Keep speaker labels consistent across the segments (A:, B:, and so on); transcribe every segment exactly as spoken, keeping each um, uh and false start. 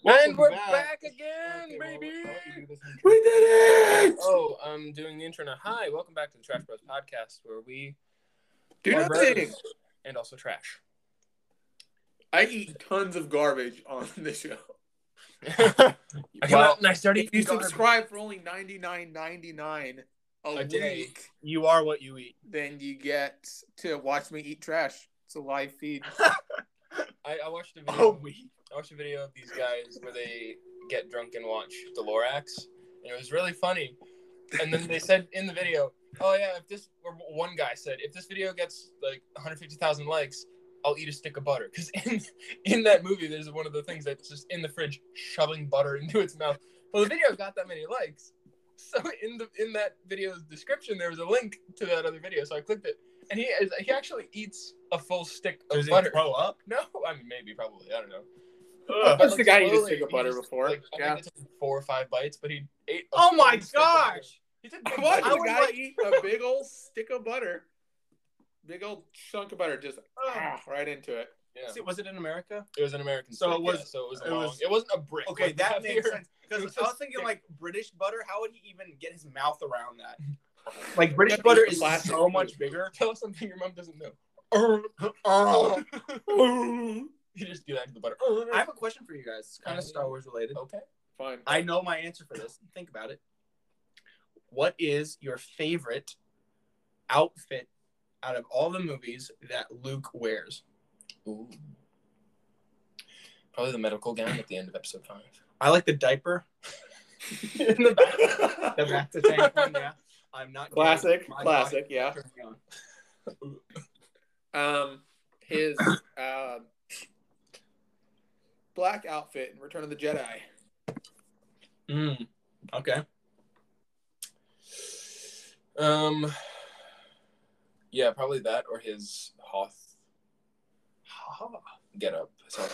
A: Welcome
B: and we're
A: back,
B: back again,
A: okay,
B: baby.
A: Well, we
B: We did it! Oh, I'm doing the intro now. Hi, welcome back to the Trash Bros Podcast, where we
A: do
B: are
A: nothing.
B: bros and also trash.
A: I eat tons of garbage on the show.
B: I come
A: Well,
B: out and I start
A: If
B: eating
A: you
B: garbage.
A: subscribe for only ninety-nine ninety-nine a,
B: A
A: week,
B: day.
C: You are what you eat.
A: then you get to watch me eat trash. It's a live feed.
B: I, I watched a video.
C: Oh, we.
B: I watched a video of these guys where they get drunk and watch the Lorax, and it was really funny. And then they said in the video, "Oh yeah, if this," or one guy said, "If this video gets like one hundred fifty thousand likes, I'll eat a stick of butter." Because in in that movie, there's one of the things that's just in the fridge shoving butter into its mouth. Well, the video got that many likes, so in the in that video's description, there was a link to that other video. So I clicked it, and he he actually eats a full stick of
C: Does
B: butter.
C: it throw up?
B: No, I mean maybe, probably, I don't know.
A: Ugh.
B: But,
A: That's the guy who eats a
B: slowly,
A: stick of
B: he
A: butter
B: just,
A: before.
B: Like, I
A: Yeah.
B: think it took four or five bites, but he ate. A
C: Oh
B: full
C: my
B: stick of butter.
C: gosh!
B: He took
A: I
B: big
A: watched
B: bites.
A: the
C: would
A: guy
C: like-
A: eat a big old stick of butter. Big old chunk of butter, just ah, right into it.
B: Yeah.
C: See, was it in America?
B: It was an American.
C: So
B: stick,
C: it was-
B: yeah, so it was a
C: it
B: long.
C: was-
B: it wasn't a brick.
C: Okay,
B: like we
C: that
B: have
C: makes
B: here.
C: sense. Because
B: It was
C: I was
B: a
C: thinking,
B: stick.
C: like, British butter, how would he even get his mouth around that? Like, British
A: That
C: butter
A: was
C: is
A: plastic
C: so
A: food.
C: much bigger.
B: Tell us something your mom doesn't know. You just do that to the butter.
C: I have a question for you guys. It's kind of Star Wars related.
B: Okay.
A: Fine.
C: I know my answer for this. Think about it. What is your favorite outfit out of all the movies that Luke wears?
B: Ooh. Probably the medical gown at the end of episode five.
C: I like the diaper.
B: In the back.
C: The back to tank one, yeah. I'm not gay.
A: Classic,
C: My
A: classic,
C: body
A: yeah.
C: turns me on.
A: Um, his uh, black outfit in Return of the Jedi.
C: Mm, okay.
B: Um. Yeah, probably that or his Hoth get up. So.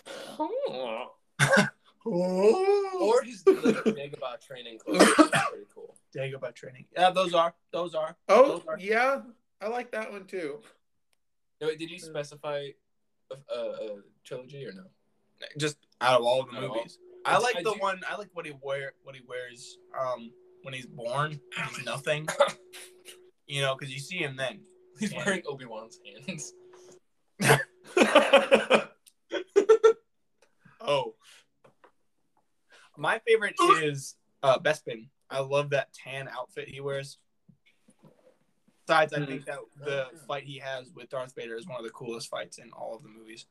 B: Or his like, Dagobah training clothes. That's pretty cool.
C: Dagobah training. Yeah, those are. Those are.
A: Oh,
C: Those are.
A: yeah. I like that one too.
B: No, wait, did you specify a, a, a trilogy or no?
C: Just out of all the
B: Out of all?
C: movies. I like
B: I
C: the
B: do-
C: one. I like what he wear. What he wears. Um, when he's born, he's nothing. You know, because you see him then.
B: He's
C: Yeah.
B: wearing Obi-Wan's hands.
C: Oh. My favorite is uh, Bespin. I love that tan outfit he wears. Besides, I think that the fight he has with Darth Vader is one of the coolest fights in all of the movies.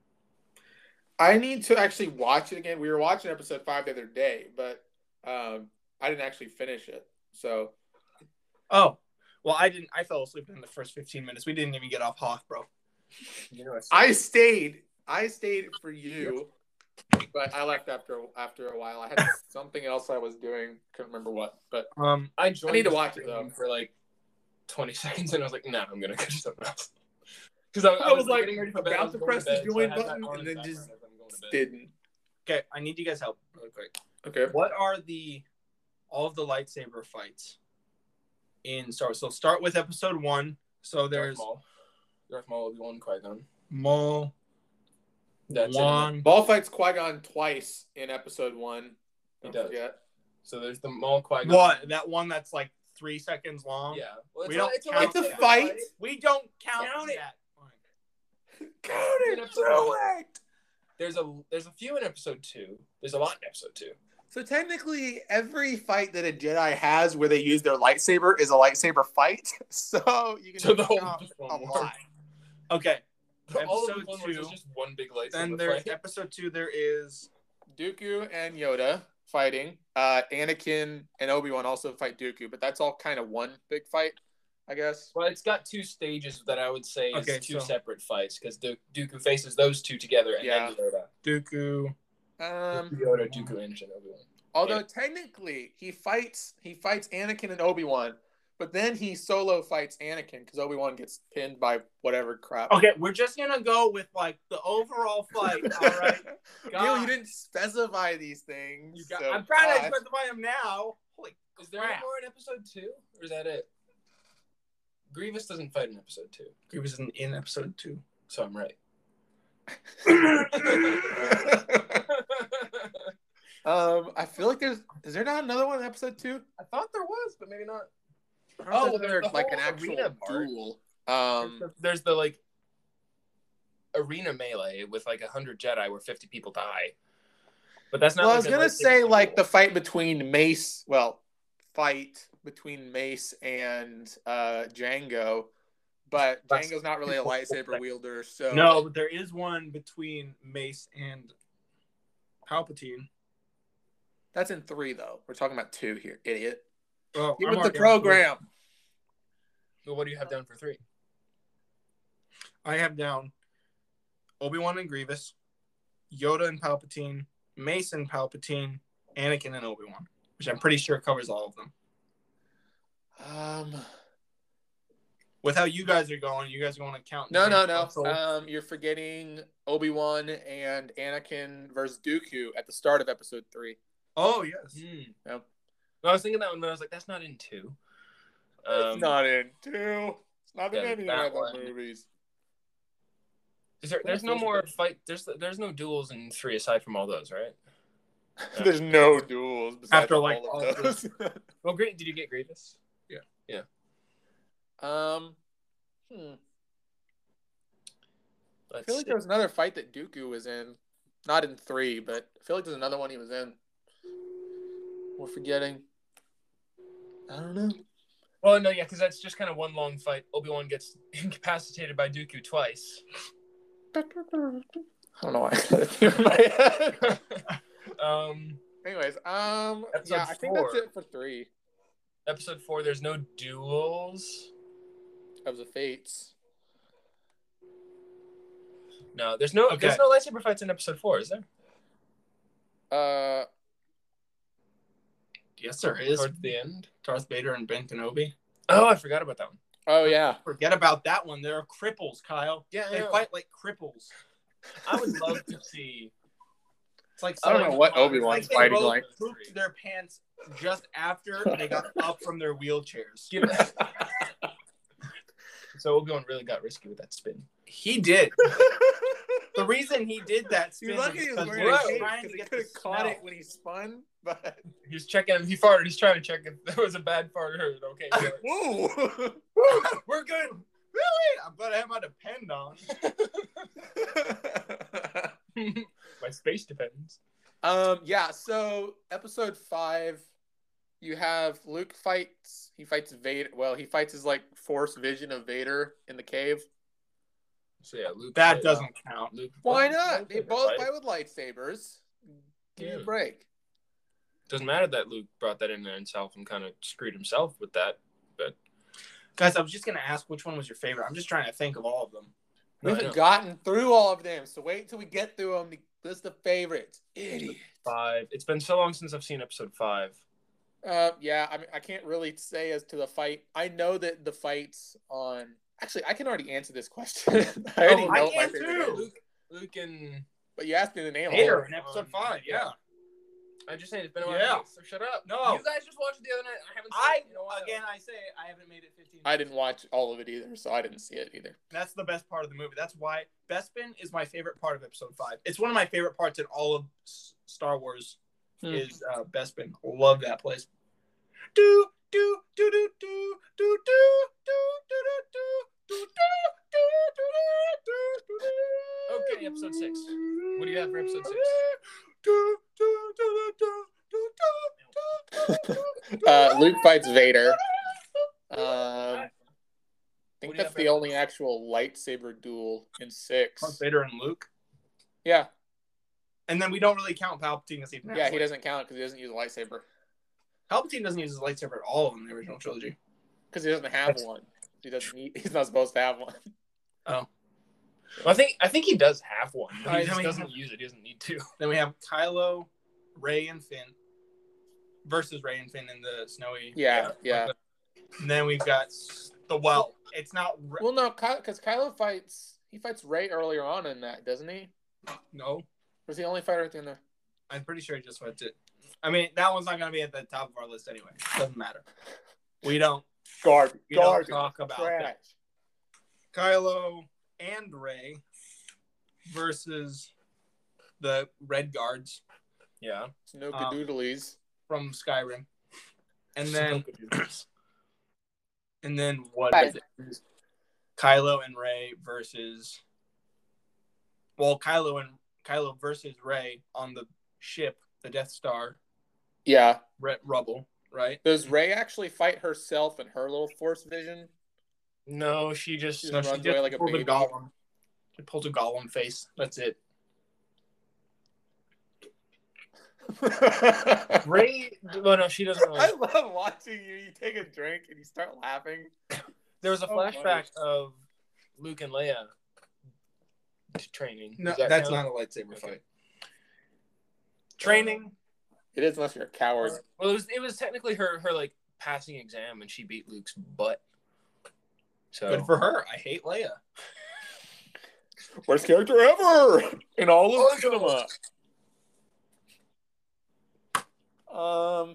A: I need to actually watch it again. We were watching episode five the other day, but um, I didn't actually finish it. So,
C: Oh, well, I didn't. I fell asleep in the first fifteen minutes. We didn't even get off Hoth, bro.
B: You know,
A: I stayed. I stayed for you, but I left after after a while. I had something else I was doing. Couldn't remember what, but
C: Um,
B: I joined
A: I need to
B: the
A: watch it,
B: stream
A: though.
B: for like twenty seconds, and I was like, "Nah, I'm gonna go do something else." Because I,
A: I was like
B: getting ready for bed, I
A: about
B: was
A: to
B: going
A: press the
B: bed, so I
A: join
B: had that
A: button
B: on
A: and
B: in
A: then
B: the
A: just
B: background as I'm going to bed.
A: didn't.
C: okay, I need you guys' help really quick.
A: Okay.
C: What are the all of the lightsaber fights in Star Wars? So start with episode one. So there's
B: Darth Maul, Darth Maul, Obi-Wan, Qui-Gon.
C: Maul,
B: That's it.
C: one.
A: Ball fights Qui-Gon twice in episode one.
B: He
A: Don't
B: does.
A: forget.
B: So there's the Maul, Qui-Gon.
C: What? That one that's like three seconds long?
B: Yeah. Well,
C: We
B: a-
C: don't
B: it's
C: count
A: It's a
C: that.
A: fight.
C: We don't count,
B: Count it.
C: that.
A: Count
B: In
A: it.
B: episode
A: Do
B: one.
A: it.
B: There's a there's a few in episode two. There's a lot in episode two.
A: So technically, every fight that a Jedi has where they use their lightsaber is a lightsaber fight. So you can
B: So the whole
A: count
B: just
A: a
B: one more.
A: lot.
C: Okay.
B: All of the
C: Episode
B: Clone Wars
C: two.
B: is just one big lightsaber
C: Then there's
B: fight.
C: episode two. There is
A: Dooku and Yoda fighting. Uh, Anakin and Obi-Wan also fight Dooku, but that's all kind of one big fight, I guess.
B: Well, it's got two stages that I would say is
C: Okay,
B: two
C: so-
B: separate fights because du- Dooku faces those two together and
A: Yeah.
B: then Yoda.
C: Dooku.
A: Um,
B: Yoda, Dooku, Anakin, Obi-Wan.
A: although
B: Yeah.
A: technically he fights he fights Anakin and Obi-Wan, but then he solo fights Anakin because Obi-Wan gets pinned by whatever crap.
C: Okay, we're just gonna go with like the overall fight. All right.
A: Neil,
C: God.
A: you didn't specify these things.
C: You got,
A: so
C: I'm trying to
A: gosh.
C: specify them now. Holy
B: Is there any
C: crap.
B: more in episode two, or is that it? Grievous doesn't fight in episode two,
C: Grievous isn't in episode two.
B: so I'm right.
A: Um, I feel like there's is there not another one in episode two?
B: I thought there was, but maybe not.
A: Oh,
B: there's
A: there's
B: the
A: like
B: whole
A: an actual
B: arena part.
A: duel.
B: There's
A: Um,
B: the, there's the like arena melee with like a hundred Jedi where fifty people die. But that's not.
A: well,
B: like
A: I was
B: a
A: gonna
B: lightsaber
A: say
B: duel.
A: like the fight between Mace. Well, fight between Mace and uh, Django, but
B: That's-
A: Django's not really a lightsaber wielder. So
C: No, but there is one between Mace and Palpatine.
A: that's in three though. We're talking about two here, idiot.
C: Oh,
A: Get
C: I'm
A: with the
C: already on three.
A: program.
B: Well, what do you have down for three?
C: I have down Obi-Wan and Grievous, Yoda and Palpatine, Mace and Palpatine, Anakin and Obi-Wan, which I'm pretty sure covers all of them.
A: Um,
C: With how you guys are going, you guys are going to count.
A: no, no, no.
C: Council.
A: Um, you're forgetting Obi-Wan and Anakin versus Dooku at the start of episode three.
C: Oh, yes.
B: Hmm.
A: Yep.
B: No, I was thinking that one, but I was like, that's not in two. Um,
A: It's not in two. It's not in
B: yeah,
A: any
B: that
A: of the
B: one.
A: movies.
B: Is there, there's no more fight. There's there's no duels in three aside from all those, right?
A: There's no duels besides
C: After, like,
A: all
C: all
A: of
C: of
A: those.
B: Well, great. Did you get Grievous?
A: um, hmm. I
B: Let's
A: feel like
B: see.
A: there was another fight that Dooku was in. Not in three, but I feel like there's another one he was in. We're forgetting. I don't know.
B: Well, no, yeah, because that's just kind of one long fight. Obi-Wan gets incapacitated by Dooku twice.
A: I don't know why I got it in my head.
B: um,
A: Anyways, um,
B: Episode
A: yeah, I think that's
B: four.
A: it for three.
B: episode four, there's no duels.
A: Of the Fates.
B: No, there's no
C: Okay.
B: there's no lightsaber fights in episode four, is there?
A: Uh,
C: Yes, there is.
B: Towards the end.
C: Darth Vader and Ben Kenobi.
B: Oh, I forgot about that one.
A: oh yeah.
C: Forget about that one. They're cripples, Kyle.
B: Yeah,
C: They fight like cripples.
B: I would love to see.
C: It's like
A: I don't know what
C: it's
A: Obi-Wan's
C: like they
A: fighting
C: both
A: like.
C: pooped their pants just after they got up from their wheelchairs.
B: Give it. So Obi-Wan really got risky with that spin.
C: He did. The reason he did that spin
A: You're lucky
C: was
A: he was
C: because
A: wearing
C: he
A: a
C: was
A: cape
C: trying
A: because
C: to
A: he
C: get
A: could
C: the
A: have caught
C: smell.
A: it when he spun, but
B: He's checking. He farted. He's trying to check if there was a bad fart or okay.
A: whoa.
C: We're good. Really? I'm glad I have my depend on.
B: My space depends.
A: um, yeah. So episode five, you have Luke fights. He fights Vader. Well, he fights his like Force vision of Vader in the cave.
B: So yeah, Luke.
C: That
B: played,
C: doesn't
B: uh,
C: count.
B: Luke,
A: Why
B: well,
A: not? They
B: lightsaber
A: both
B: fight.
A: fight with lightsabers. Give me
B: Yeah.
A: a break.
B: Doesn't matter that Luke brought that in there himself and kind of screwed himself with that. But
C: Guys, I was just going to ask which one was your favorite. I'm just trying to think of all of them.
A: We
B: No, I
A: haven't
B: know.
A: gotten through all of them, so wait until we get through them. List the favorites. Idiot.
B: five. It's been so long since I've seen episode five.
A: Uh, yeah, I mean, I can't really say as to the fight. I know that the fights on. Actually, I can already answer this question. I already
B: Oh,
A: know
C: I
A: what my
C: can
A: favorite
C: too.
A: is.
B: Luke, Luke and
A: But you asked me the name of
C: Vader
A: it.
C: in episode
B: Um,
C: five, yeah.
B: I just saying it's been a while.
C: Yeah.
B: So shut up.
C: No.
B: You guys just watched it the other night. I haven't seen
C: I,
B: it in a while.
C: again, I say I haven't made it fifteen.
A: I didn't watch all of it either, so I didn't see it either.
C: That's the best part of the movie. That's why Bespin is my favorite part of episode five. It's one of my favorite parts in all of S- Star Wars.
A: Hmm.
C: Is uh, Bespin. Love that place. Do do do do do do do do do do do do do do.
B: Okay, episode six. What do you have for episode six?
C: Do, do, do, do, do, do, do, do, do.
A: Uh, Luke fights Vader. Um, I
B: What
A: think
B: do you
A: that's
B: have
A: the
B: for-
A: only actual lightsaber duel in six.
C: Darth Vader and Luke.
A: Yeah,
C: And then we don't really count Palpatine as even.
A: yeah, he doesn't count because he doesn't use a lightsaber
C: Palpatine doesn't use his lightsaber at all in the original trilogy.
A: because he doesn't have one. He doesn't. Need, he's not supposed to have one.
C: Oh.
B: Well, I think I think he does have one, but
C: Alright,
B: he just
C: then we
B: doesn't
C: have-
B: use it. He doesn't need to.
C: Then we have Kylo, Rey, and Finn versus Rey and Finn in the snowy.
A: Yeah, yeah.
C: And then we've got s- the well. It's not. Re-
A: Well, no, because Kylo fights. He fights Rey earlier on in that, doesn't he?
C: no,
A: Was he the only fighter at the end there?
C: I'm pretty sure he just went it. I mean, that one's not going to be at the top of our list anyway. Doesn't matter. We don't.
A: Garbage.
C: We don't
A: Garbage.
C: talk about
A: Trash.
C: that. Kylo and Rey versus the Red Guards.
B: Yeah.
A: Snooka
C: Um,
A: Doodlies.
C: from Skyrim, and then and then what
A: Right.
C: is it? Kylo and Rey versus. Well, Kylo and Kylo versus Rey on the ship, the Death Star.
A: Yeah.
C: Re- rubble, right?
A: Does Rey actually fight herself in her little Force vision?
B: No, she just.
A: She
C: No,
A: just
C: she
A: runs
C: just
A: away like a
C: pulls a
A: baby.
C: Gollum. She pulls a Gollum face. That's it.
B: Ray. Well, no, she doesn't. Really.
A: I love watching you. You take a drink and you start laughing.
B: There was a
A: So
B: flashback
A: funny.
B: of Luke and Leia training.
C: No,
B: Does that
C: that's
B: count?
C: not a lightsaber
B: Okay.
C: fight.
B: Training.
A: It is unless you're a coward.
B: Well, it was it was technically her her like passing exam, and she beat Luke's butt. So
C: Good for her. I hate Leia.
A: Worst character ever in all of cinema. Um,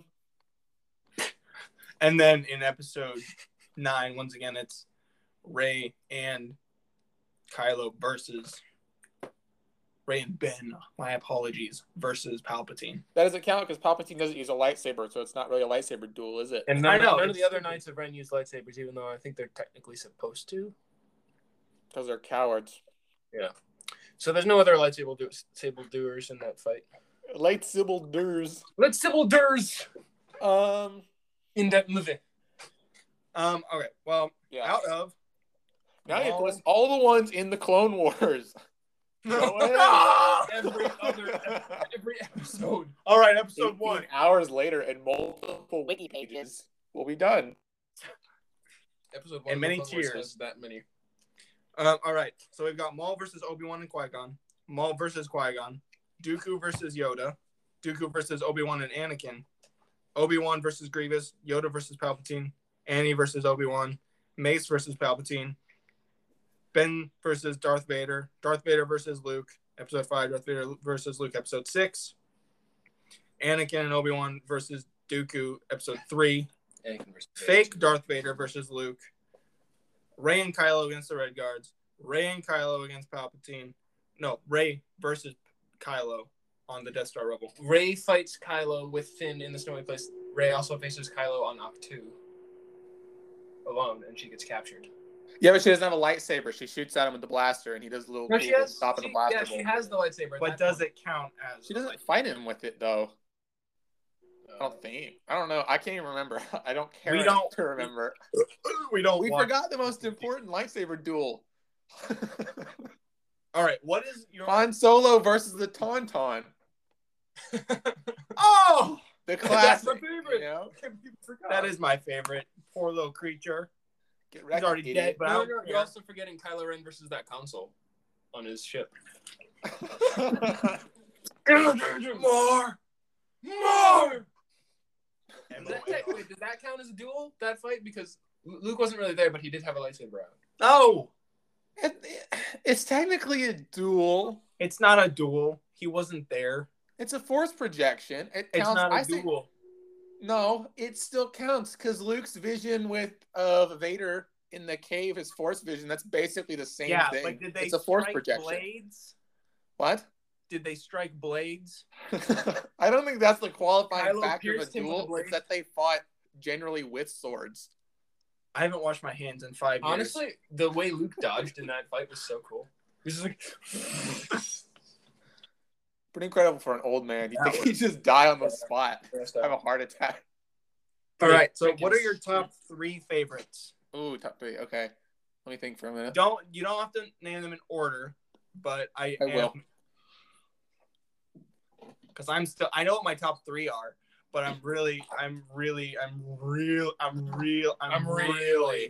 C: And then in episode nine, once again, it's Rey and Kylo versus Rey and Ben. My apologies. Versus Palpatine.
A: that doesn't count because Palpatine doesn't use a lightsaber, so it's not really a lightsaber duel, is it?
B: and none,
C: I know,
B: none of
C: it's
B: the other
C: stupid.
B: Knights of Ren use lightsabers, even though I think they're technically supposed to.
A: Because they're cowards.
B: So there's no other lightsaber do- sable doers in that fight.
A: Lightsaber duels.
B: Lightsaber doers
A: Um,
B: in that movie.
C: Um. Okay. Well,
A: yeah.
C: out of
A: Now you have to
C: all-
A: list all the ones in the Clone Wars. Go ahead.
B: Every other every episode.
C: All right. Episode
A: eighteen
C: one.
A: hours later and multiple wiki pages will be done.
B: Episode one
C: And many
B: of Clone Wars
C: tears.
B: has that many.
C: Um. All right. So we've got Maul versus Obi-Wan and Qui-Gon. Maul versus Qui-Gon. Dooku versus Yoda. Dooku versus Obi-Wan and Anakin. Obi-Wan versus Grievous. Yoda versus Palpatine. Annie versus Obi-Wan. Mace versus Palpatine. Ben versus Darth Vader. Darth Vader versus Luke. Episode five. Darth Vader versus Luke. Episode six. Anakin and Obi-Wan versus Dooku. Episode three.
B: Anakin versus
C: Fake Darth Vader versus Luke. Rey and Kylo against the Red Guards. Rey and Kylo against Palpatine. No, Rey versus Kylo on the Death Star Rebel.
B: Rey fights Kylo with Finn in the snowy place. Rey also faces Kylo on Ahch-To alone, and she gets captured.
A: Yeah, but she doesn't have a lightsaber. She shoots at him with the blaster, and he does a little
B: No,
A: cool
B: she has.
A: stopping
B: She,
A: the blaster.
B: yeah, she
A: bolt.
B: has the lightsaber. at
C: But
B: that
C: does
B: point.
C: it count as?
A: She doesn't fight him with it though. I
B: Uh,
A: don't think. I don't know. I can't even remember. I don't care
C: We
A: enough
C: don't-
A: to remember.
C: We don't.
A: We
C: want-
A: forgot the most important lightsaber duel.
C: All right. What is your?
A: Han Solo versus the Tauntaun.
C: Oh,
A: The
B: That's my
A: classic.
B: favorite.
A: You know?
C: that is my favorite. Poor little creature.
A: Get
C: He's
A: wrecked,
C: already
A: idiot.
C: dead, but I
B: No,
C: don't
B: no,
C: care.
B: you're also forgetting Kylo Ren versus that console on his ship.
C: More.
B: More.
C: And
B: Does that,
C: moving on.
B: wait, does that count as a duel? That fight because Luke wasn't really there, but he did have a lightsaber out.
C: No,
A: It- it's technically a duel.
C: it's not a duel. He wasn't there.
A: It's a force projection. It
C: It's
A: counts.
C: not a
A: I think-
C: duel.
A: No, it still counts because Luke's vision with of Vader in the cave is force vision. That's basically the same
C: Yeah,
A: thing.
C: but did they
A: it's a force
C: strike
A: projection.
C: blades?
A: What?
C: Did they strike blades?
A: I don't think that's the qualifying
B: Kylo
A: factor of a
B: pierced him with a
A: duel.
B: blade.
A: It's that they fought generally with swords.
C: I haven't washed my hands in five years.
B: Honestly, the way Luke dodged in that fight was so cool. He was just like,
A: Pretty incredible for an old man. You
C: That
A: think he just die on the spot,
B: All
A: have a heart attack?
C: All right. So,
B: Freaking
C: what are your
B: stupid.
C: top three favorites?
A: Ooh, top three. Okay, let me think for a minute.
C: Don't you don't have to name them in order, but I,
A: I will.
C: Because I'm still I know what my top three are, but I'm really I'm really I'm real I'm real I'm,
B: I'm
C: really,
B: really-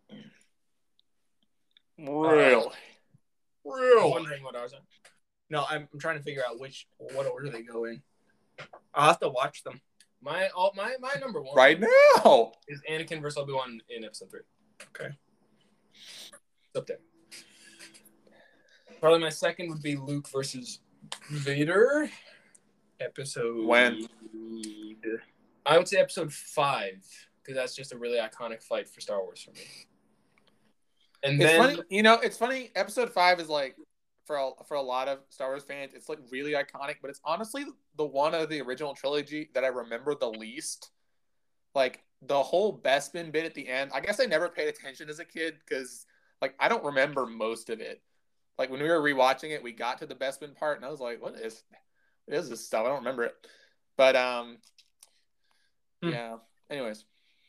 A: Really,
B: I'm
A: real.
B: wondering what ours are.
C: no I'm, I'm trying to figure out which what order they go in. I'll have to watch them.
B: My all my my number one
A: Right now.
B: is Anakin versus Obi-Wan in episode three.
C: Okay.
B: It's up there. Probably my second would be Luke versus Vader.
C: Episode
A: When?
B: I would say episode five because that's just a really iconic fight for Star Wars for me. And
A: It's
B: then
A: funny, you know. It's funny. Episode five is like for a, for a lot of Star Wars fans, it's like really iconic, but it's honestly the one of the original trilogy that I remember the least. Like the whole Bespin bit at the end, I guess I never paid attention as a kid because like I don't remember most of it. Like when we were rewatching it, we got to the Bespin part, and I was like, "What is, what is this stuff?" I don't remember it. But um, hmm. yeah. Anyways,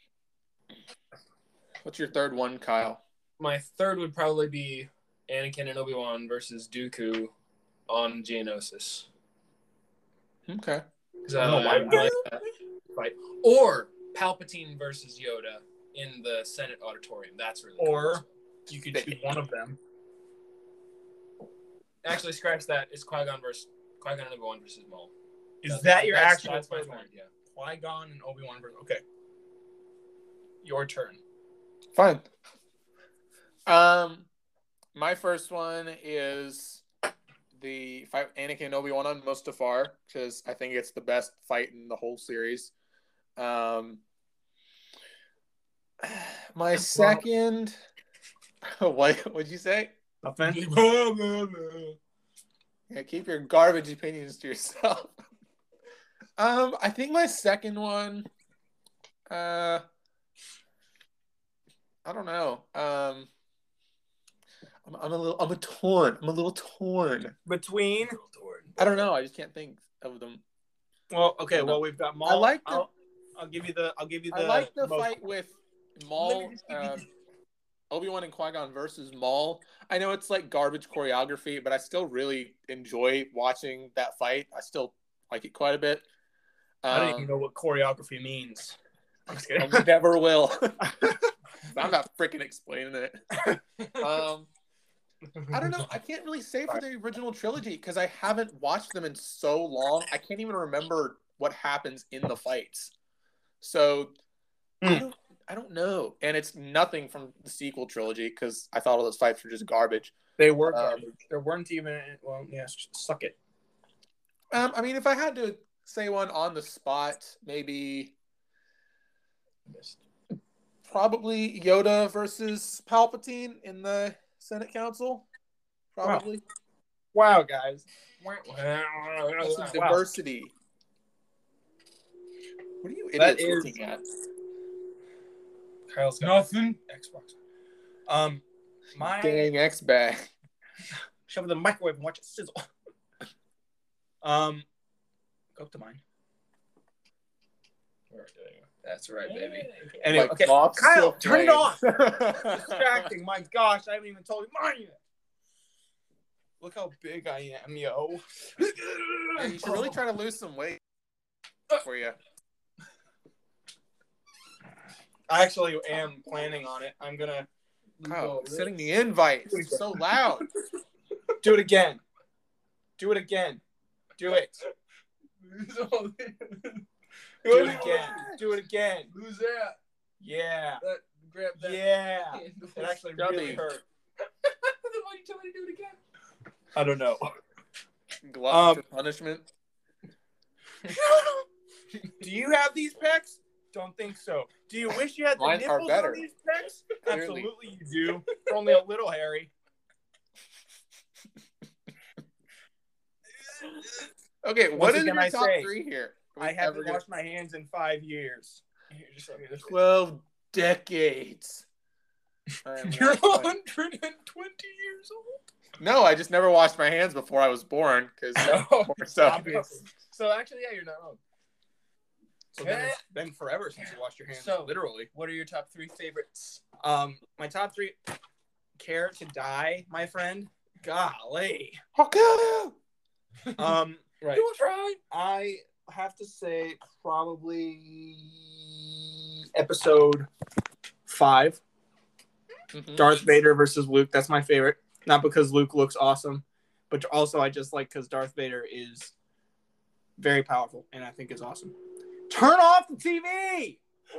A: what's your third one, Kyle?
B: My third would probably be Anakin and Obi-Wan versus Dooku on Geonosis.
A: Okay.
B: Because I don't like that fight. Or Palpatine versus Yoda in the Senate auditorium. That's really
C: or
B: cool.
C: You could choose one of them.
B: Actually, scratch that. It's Qui-Gon versus Qui-Gon and Obi-Wan versus Maul.
C: Is
B: that's,
C: that your
B: that's,
C: actual
B: that's
C: third
B: my
C: one?
B: third, yeah.
C: Qui-Gon and Obi-Wan versus... Okay. Your turn.
A: Fine. Um, my first one is the fight Anakin and Obi-Wan on Mustafar, because I think it's the best fight in the whole series. Um, my second... What what'd you say?
C: Nothing.
A: Yeah, keep your garbage opinions to yourself. um, I think my second one, uh, I don't know. Um, I'm, I'm a little, I'm a torn. I'm a little torn
C: between.
A: I don't know. I just can't think of them.
C: Well, okay. Well, we've got Maul.
A: I like the.
C: I'll, I'll give you the. I'll give you the.
A: I like the
C: most...
A: fight with Maul. Uh, Obi-Wan and Qui-Gon versus Maul. I know it's like garbage choreography, but I still really enjoy watching that fight. I still like it quite a bit. Um,
C: I don't even know what choreography means. I'm just kidding.
A: I never will. I'm not freaking explaining it. Um, I don't know. I can't really say for the original trilogy because I haven't watched them in so long. I can't even remember what happens in the fights. So mm. I don't I don't know. And it's nothing from the sequel trilogy because I thought all those fights were just garbage.
C: They were garbage. Um, there weren't even, well, yes, yeah, suck it.
A: Um, I mean, if I had to say one on the spot, maybe probably Yoda versus Palpatine in the Senate Council. Probably.
C: Wow, wow guys.
A: That's some diversity. What are you idiots
C: that is...
A: looking at?
C: Kyle's got nothing. Xbox. Um, my
A: dang X bag.
C: Shove it in the microwave and watch it sizzle. um, go to mine. That's right, baby. Anyway, okay, Kyle, turn it off. Distracting. My gosh, I haven't even told you mine yet. Look how big I am, yo.
A: Yeah, you should really try to lose some weight for you.
C: I actually am planning on it. I'm gonna.
A: Kyle, sending the invite. It's so loud.
C: Do it again. Do it again. Do it. Do it again. Do it again.
B: Who's that?
C: Yeah.
B: That, grab that.
C: Yeah. It actually
A: Stubby.
C: really hurt.
B: Then why you tell me to do it again?
C: I don't know.
A: Glutton um, for punishment.
C: Do you have these pecs? Don't think so. Do you wish you had the
A: Mine
C: nipples
A: are better.
C: on these pecs? Absolutely you do. Only a little hairy.
A: Okay, what
C: Once
A: is
C: again,
A: your
C: I
A: top
C: say,
A: three here?
C: I haven't washed my hands in five years. Here, just let me this
A: Twelve decades.
C: You're one hundred twenty years old.
A: No, I just never washed my hands before I was born because
C: no,
A: so.
B: So actually, yeah, you're not wrong.
C: So then it's been forever since you washed your hands.
B: So,
C: literally.
B: What are your top three favorites?
C: Um, my top three. Care to Die, my friend. Golly.
A: Okay.
C: Um, right.
B: You try.
C: I have to say probably episode five. Mm-hmm. Darth Vader versus Luke. That's my favorite. Not because Luke looks awesome, but also I just like because Darth Vader is very powerful and I think it's awesome. Turn off the T V.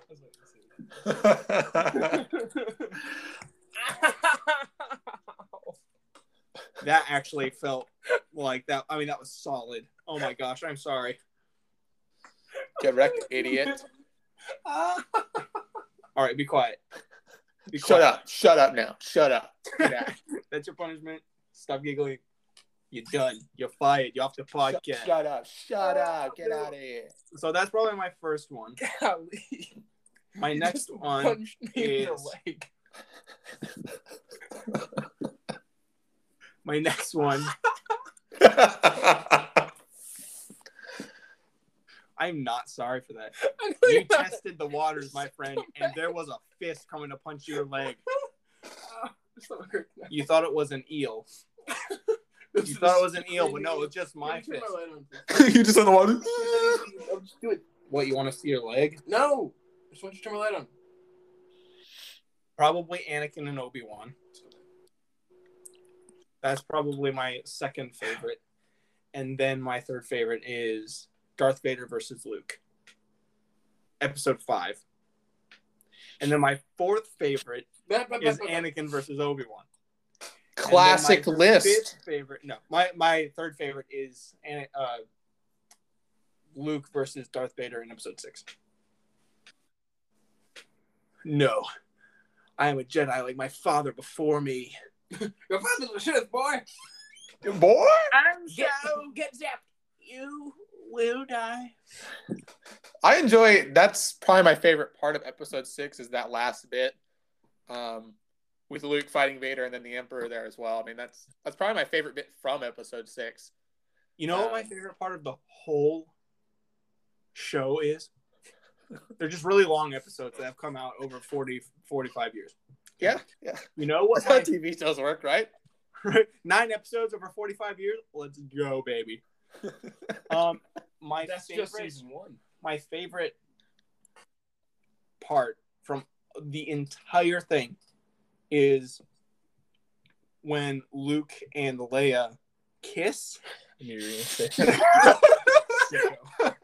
C: That actually felt like that. I mean, that was solid. Oh my gosh, I'm sorry.
A: Get wrecked, idiot.
C: All right, be quiet. Be
A: Shut
C: quiet.
A: up. Shut up now. Shut up.
C: That's your punishment. Stop giggling. You're done. You're fired. You're off the
A: Shut,
C: podcast.
A: shut up. Shut up. Get out of here.
C: So that's probably my first one.
B: Golly.
C: My
B: You
C: next
B: just
C: one
B: punched me in the
C: is-
B: leg.
C: My next one. I'm not sorry for that.
B: I know
C: You
B: you're not.
C: tested the waters, my friend, and there was a fist coming to punch your leg.
B: Ah, it's not hurt now.
C: You thought it was an eel. You thought it was an eel, but no, it's just my
B: Can you turn
C: fist.
B: my light on, please?
A: You just on the water.
B: I'll just do it.
C: What, you want to see your leg?
B: No. I just want you to turn my light on.
C: Probably Anakin and Obi-Wan. That's probably my second favorite. And then my third favorite is Darth Vader versus Luke. Episode five. And then my fourth favorite is Anakin versus Obi-Wan.
A: Classic
C: And then my
A: list.
C: Fifth favorite, no, my, my third favorite is uh, Luke versus Darth Vader in episode six. No, I am a Jedi like my father before me.
B: Your father's a Sith, boy.
A: Boy.
C: I'm
B: Get, get zapped.
C: you will die.
A: I enjoy. That's probably my favorite part of episode six is that last bit, um, with Luke fighting Vader and then the Emperor there as well. I mean, that's that's probably my favorite bit from episode six.
C: You know what my
A: Um,
C: favorite part of the whole show is? They're just really long episodes that have come out over forty, forty-five years.
A: Yeah, yeah.
C: You know what?
A: That's how
C: My,
A: T V shows work, right?
C: nine episodes over forty-five years? Let's go, baby. Um, my
B: That's
C: favorite,
B: just season one.
C: my favorite part from the entire thing is when Luke and Leia kiss.
B: I knew you were going to say that.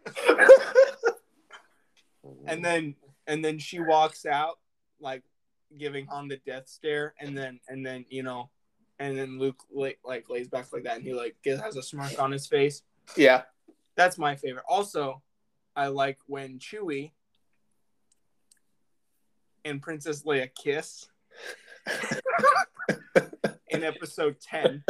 C: and then and then she walks out like giving Han the death stare, and then and then you know, and then Luke like, like lays back like that, and he like gets, has a smirk on his face.
A: Yeah.
C: That's my favorite. Also, I like when Chewie and Princess Leia kiss in episode ten.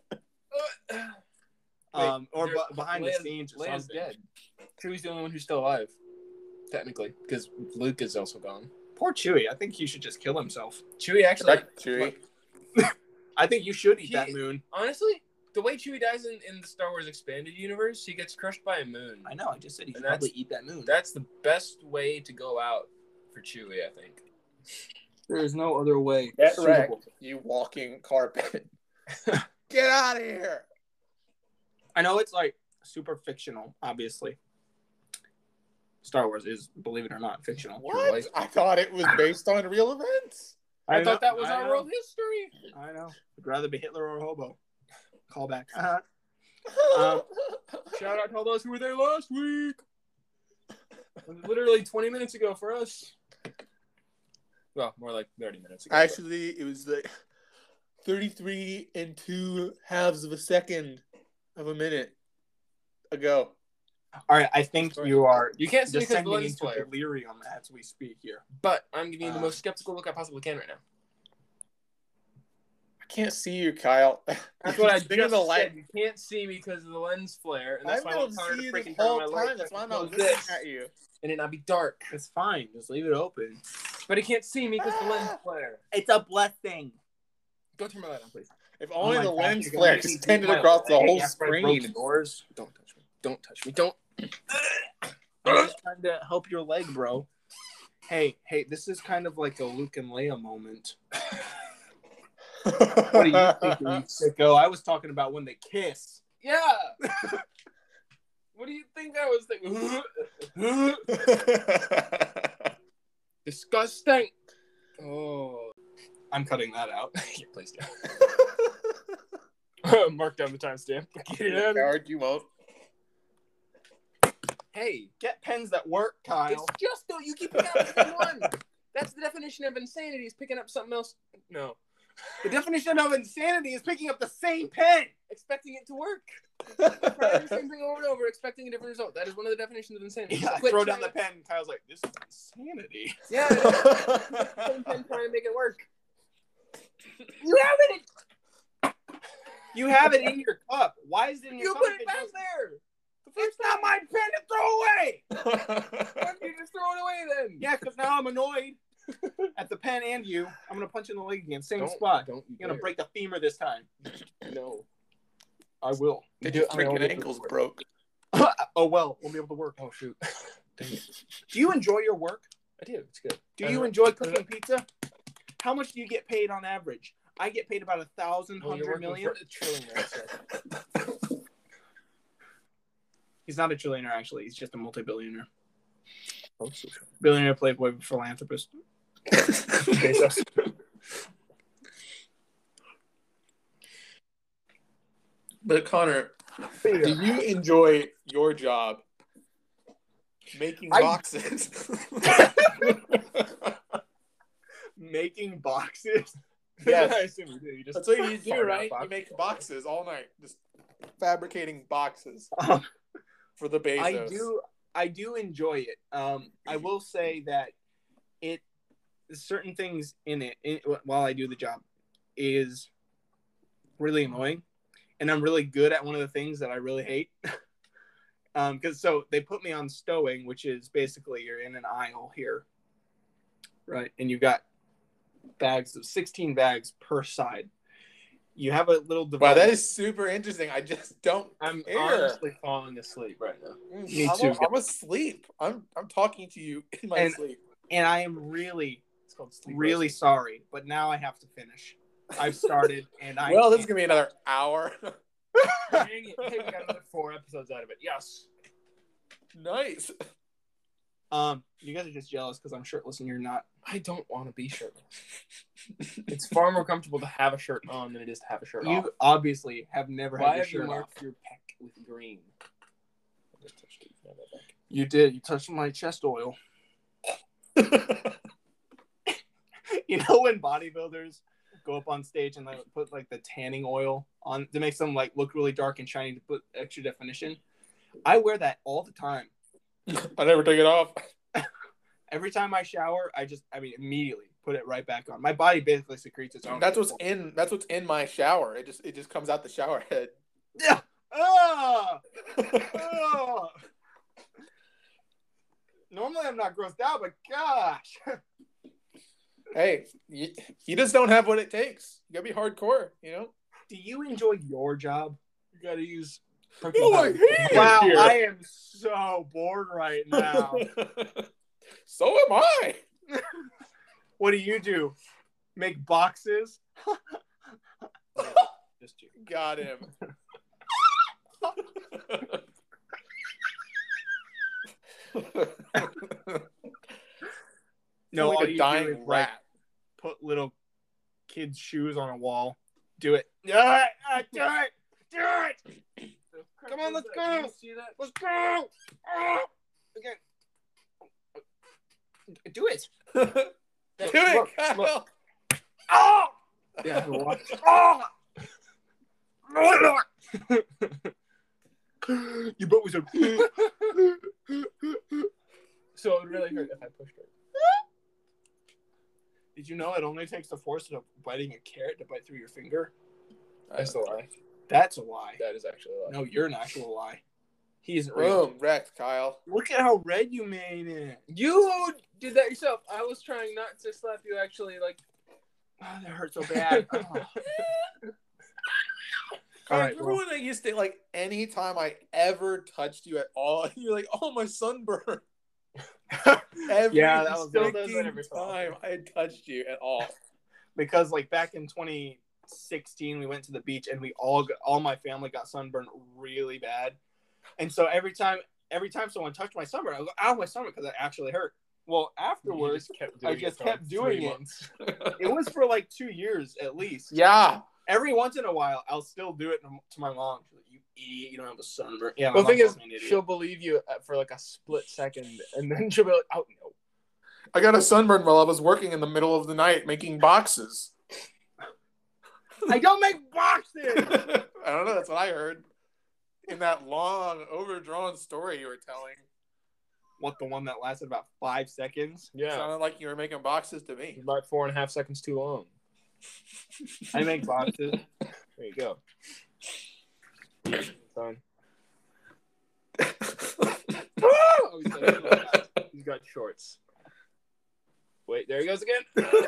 C: Um, or
B: There-
C: b- behind
B: Leia's-
C: the scenes or
B: Leia's
C: something.
B: dead. Chewie's the only one who's still alive, technically, because Luke is also gone.
C: Poor Chewie. I think he should just kill himself.
B: Chewie actually,
A: Correct, Chewie.
C: I think you should eat
B: He-
C: that moon.
B: honestly, the way Chewie dies in, in the Star Wars expanded universe, he gets crushed by a moon.
C: I know. I just said he should
B: And that's-
C: probably eat that moon.
B: That's the best way to go out for Chewie, I think.
C: There is no other way.
A: Get
C: suitable.
A: wrecked, you walking carpet. Get out of here.
C: I know it's like super fictional, obviously. Star Wars is, believe it or not, fictional.
A: What?
B: Like-
A: I thought it was based on real events.
B: I,
C: know,
B: thought that was
C: I
B: our
C: know,
B: world history.
C: I know. I'd rather be Hitler or a hobo. Callback. Uh-huh. Um,
B: Shout out to all those who were there last week. It was literally twenty minutes ago for us. Well, more like thirty minutes ago.
A: Actually, it was like thirty-three and two halves of a second of a minute ago.
C: All right, I think you are
B: You can't see because of the
C: descending
B: lens
C: into
B: flare,
C: delirium as we speak here.
B: but I'm giving you the
C: Uh,
B: most skeptical look I possibly can right now.
A: I can't see you, Kyle.
B: That's what I
A: You're
B: just
A: the light.
B: said. You can't see me because of the lens flare, and that's
A: I've
B: why I
A: been
B: want hard
A: seeing
B: to
A: you
B: freaking
A: this
B: turn
A: whole
B: my light
A: time. That's why I'm
B: close
A: not looking
B: this,
A: at you.
B: and it not be dark.
C: It's fine. Just leave it open.
B: But he can't see me because the lens flare.
C: It's a blessing.
B: Go turn my light on, please.
A: If
C: Oh
A: only
C: my
A: the
C: gosh,
A: lens
C: you're gonna
A: flare
C: make me
A: extended
C: beat my
A: across the
C: leg
A: whole
C: after I broke the
A: screen.
C: doors.
B: Don't touch me. Don't touch me. Don't.
C: I'm just trying to help your leg, bro. Hey, hey, this is kind of like a Luke and Leia moment. What do you think, you sicko? I was talking about when they kiss.
B: Yeah. What do you think I was thinking? Disgusting. Oh.
C: I'm cutting that out.
B: Yeah, please do. Mark down the timestamp. Get it out.
A: Coward, you won't.
B: Hey,
C: Get pens that work, Kyle.
B: it's just though you keep picking up the same one. That's the definition of insanity. Is picking up something else. No,
C: The definition of insanity is picking up the same pen.
B: expecting it to work. Trying the same thing over and over, expecting a different result. That is one of the definitions of insanity.
C: Yeah, I
B: Quit
C: throw down
B: trying-
C: the pen. And Kyle's like, "This is insanity."
B: Yeah, same pen trying to make it work. You have it.
C: You have it in your cup. Why is it in your
B: You
C: cup?
B: put
C: if
B: it back
C: doesn't-
B: there.
C: It's not my pen to throw away.
B: Why don't you just throw it away then?
C: Yeah, because now I'm annoyed at the pen and you. I'm gonna punch you in the leg again, same
B: Don't-
C: spot.
B: Don't you
C: You're gonna
B: dare.
C: break the femur this time.
B: No.
C: I will.
A: Did
B: Do-
A: your
B: I mean, I'll
A: freaking
B: get
A: ankles
B: to work.
A: broke?
C: Oh well, won't be able to work.
B: Oh shoot. Dang it.
C: Do you enjoy your work?
B: I do. It's good.
C: Do
B: Uh,
C: you enjoy cooking pizza? How much do you get paid on average? I get paid about a thousand,
B: Well, you're
C: hundred
B: working
C: million.
B: for a trillionaire, so.
C: He's not a trillionaire, actually. He's just a multi-billionaire.
B: Oh, so sure.
C: Billionaire, playboy, philanthropist.
B: Bezos.
A: But Connor, do you enjoy your job making
C: I-
A: boxes?
C: Making boxes.
A: Yes.
B: I assume you do. You just
A: That's what you do,
B: fart out
A: right? You
B: boxes.
A: make boxes all night, just fabricating boxes
C: Um,
A: for the Bezos.
C: I do. I do enjoy it. Um, I will say that it certain things in it, in, while I do the job is really annoying, and I'm really good at one of the things that I really hate. um, because so they put me on stowing, which is basically you're in an aisle here, right, and you got bags of sixteen bags per side. You have a little device.
A: Wow, that is super interesting. I just don't.
B: I'm
A: care.
B: honestly falling asleep right now.
C: Me
A: I'm,
C: too.
A: I'm asleep. I'm I'm talking to you in my
C: And-
A: sleep.
C: and I am really,
B: It's called sleep.
C: really
B: rest.
C: sorry, but now I have to finish. I've started, and I
A: Well, this is
C: can't-
A: gonna be another hour.
B: Dang it. Hey, we got another four episodes out of it. Yes.
A: Nice.
C: um, you guys are just jealous because I'm shirtless and you're not.
B: I don't want to be shirtless. It's far more comfortable to have a shirt on than it is to have a shirt
C: You
B: off.
C: obviously have never
B: Why
C: had your
B: have you
C: shirt off.
B: marked your peck with green? I just touched it. Now that back.
C: You did. You touched my chest oil. You know when bodybuilders go up on stage and like put like the tanning oil on to make them like look really dark and shiny to put extra definition? I wear that all the time.
A: I never take it off.
C: Every time I shower, I just, I mean, immediately put it right back on. My body basically secretes its own.
A: That's what's in. That's what's in my shower. It just it just comes out the shower head.
C: Yeah. Ah! Ah! Normally I'm not grossed out, but gosh.
A: Hey, you, you just don't have what it takes. You gotta be hardcore, you know.
C: Do you enjoy your job?
B: You gotta use.
A: Oh, I hate it
C: Wow,
A: here.
C: I am so bored right now.
A: So am I.
C: What do you do? Make boxes?
B: Just you.
A: Got him.
C: No,
A: like
C: all
A: a
C: you
A: dying
C: do is like
A: rat.
C: put little kids' shoes on a wall. Do it. Do it. Uh, do it. Do it. Come on, let's go.
B: Do you see that?
C: Let's go. Oh. Okay. Do it.
A: Do it,
C: Look,
A: Kyle.
C: look. Oh.
B: Yeah. Watch.
C: Oh. You butt was a.
B: So it would really hurt if I pushed her.
C: Did you know it only takes the force of biting a carrot to bite through your finger?
B: That's a lie.
C: That's a lie.
B: That is actually a lie.
C: No, you're an actual lie. He isn't real.
A: Boom, wrecked, Kyle.
C: Look at how red you made it.
B: You did that yourself. I was trying not to slap you. Actually, like.
C: Oh, that hurt so bad. Oh. All right,
A: Remember when I used to like anytime I ever touched you at all, you're like, "Oh, my sunburn." Every
C: Yeah, that was-
B: still does that
A: freaking
B: every so
A: time I touched you at all.
C: Because like back in twenty sixteen, we went to the beach and we all got, all my family got sunburned really bad, and so every time every time someone touched my sunburn, I go, "Ow, my sunburn," because it actually hurt. Well,
B: You
C: afterwards,
B: just kept
C: I
B: doing
C: just
B: it for
C: kept
B: like
C: doing
B: three
C: it.
B: months.
C: It was for like two years at least.
A: Yeah.
C: Every once in a while, I'll still do it to my mom. She's like, "You idiot! You don't have a sunburn." Yeah, my
B: Well, the thing
C: mom
B: is,
C: calls me an idiot.
B: she'll believe you for like a split second, and then she'll be like, "Oh no."
A: I got a sunburn while I was working in the middle of the night making boxes.
C: I don't make boxes.
A: I don't know. That's what I heard in that long, overdrawn story you were telling.
C: What, the one that lasted about five seconds?
B: Yeah,
A: Sounded like you were making boxes to me.
B: about four and a half seconds too long.
C: I make boxes.
B: There you go. Son. Oh, he's got shorts. He's got shorts. Wait, there he goes again.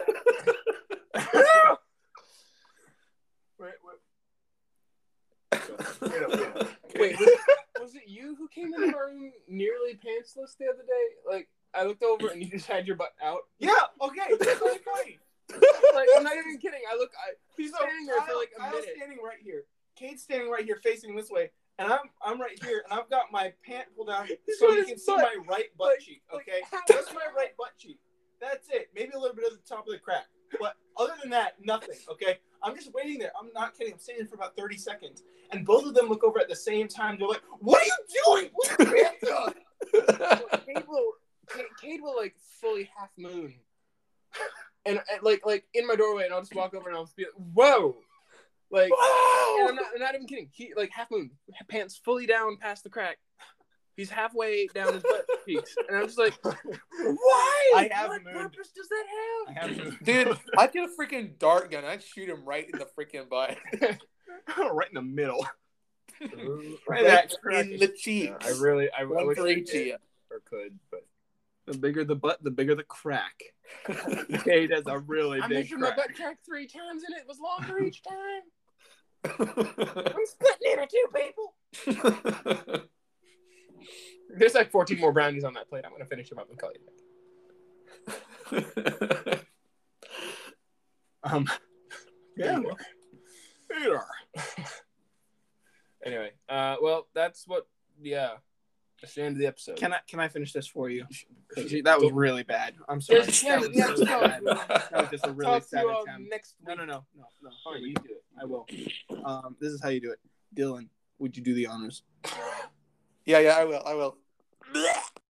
B: wait, wait. Wait, up, wait, up. Wait was, it, was it you who came into our room nearly pantsless the other day? Like, I looked over and you just had your butt out.
C: Yeah, okay, that's my point.
B: Like, I'm not even kidding. I look, I, he's
C: So,
B: standing there for like a
C: Kyle's
B: minute.
C: standing right here. Kate's standing right here, facing this way, and I'm I'm right here, and I've got my pant pulled down so you can see
B: butt.
C: my right butt
B: Like,
C: cheek.
B: like,
C: Okay,
B: how-
C: just my right butt cheek. That's it. Maybe a little bit of the top of the crack, but other than that, nothing. Okay, I'm just waiting there. I'm not kidding. I'm standing for about thirty seconds, and both of them look over at the same time. They're like, "What are you doing? Put your pants on."
B: Cade will, Cade, Cade will like fully half moon, and, and like like in my doorway, and I'll just walk over and I'll just be like, "Whoa!" Like, and I'm not, I'm not even kidding. He like half moon, pants fully down past the crack. He's halfway down his butt cheeks, and I'm just like, "Why?
C: I have
B: what
C: mooned.
B: purpose does that
C: I
B: have?"
C: have to,
A: Dude, I'd get a freaking dart gun. I'd shoot him right in the freaking butt.
C: right in the middle.
A: Right
C: That
A: in the cheeks.
B: Yeah, I really, I, I
A: One
B: wish
A: for
B: I
A: each
B: did,
A: ear.
B: or could, but
C: The bigger the butt, the bigger the crack. Kate has a really
B: I
C: big
B: measured my
C: crack.
B: butt crack three times, and it was longer each time.
A: I'm
B: I'm splitting it into people. There's like fourteen more brownies on that plate. I'm gonna finish them up and call you back.
C: Um, yeah. Yeah.
B: Anyway, uh, well, that's what. Yeah, that's the end of the episode.
C: Can I can I finish this for you? 'Cause That was really bad. I'm sorry.
B: Yeah,
C: That was
B: yeah,
C: really
B: yeah.
C: bad. That was just a really
B: Talk to
C: sad
B: you all
C: attempt.
B: next
C: No,
B: week.
C: no, no, no, no. Fine, you do it. I will. Um, this is how you do it. Dylan, would you do the honors?
A: Yeah, yeah, I will. I will.